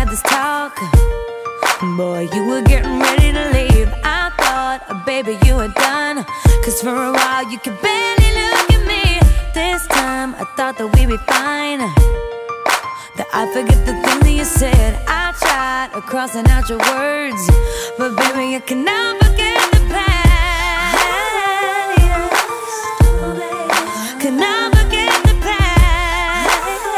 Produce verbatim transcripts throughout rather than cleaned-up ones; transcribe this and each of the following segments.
had this talk. Boy, you were getting ready to leave. I thought, uh, baby, you were done. Cause for a while you could barely look at me. This time I thought that we'd be fine, that I'd forget the things that you said. I tried uh, crossing out your words, but baby, you cannot forget the past. Cannot forget the past,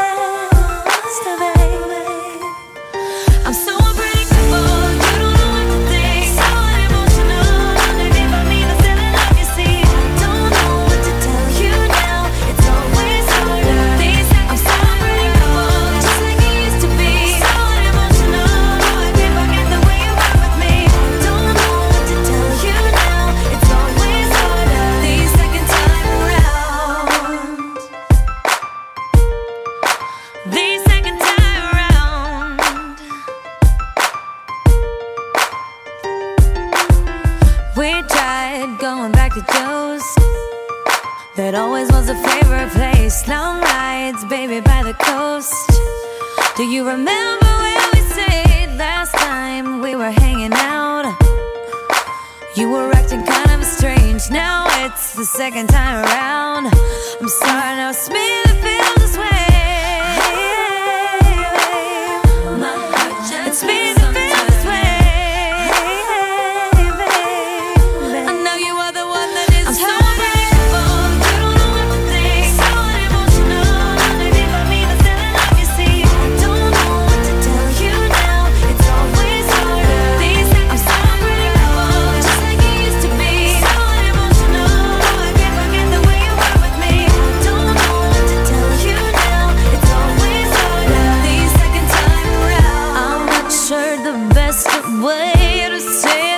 baby. I'm so unpredictable, you don't know what to think. So emotional, underneath my mean, I'm still in love, you see. Don't know what to tell you now, it's always harder. These I'm so unpredictable, just like it used to be. So emotional, I can't forget the way you were with me. Don't know what to tell you now, it's always harder. The second time around, the second time around. We tried going back to Joe's, that always was a favorite place. Long rides, baby, by the coast. Do you remember where we stayed last time we were hanging out? You were acting kind of strange. Now it's the second time around. I'm starting to smell it feels this way. My heart just it's made to feel this way, baby. I know you are the one that is. I'm so unpredictable, you don't know what to think. So emotional, underneath my mean, I'm still in love, you see. Don't know what to tell you now, it's always harder. These I'm so unpredictable, just like it used to be. So emotional, I can't forget the way you were with me. Don't know what to tell you now, it's always harder. The second time around, I'm not sure the best way to say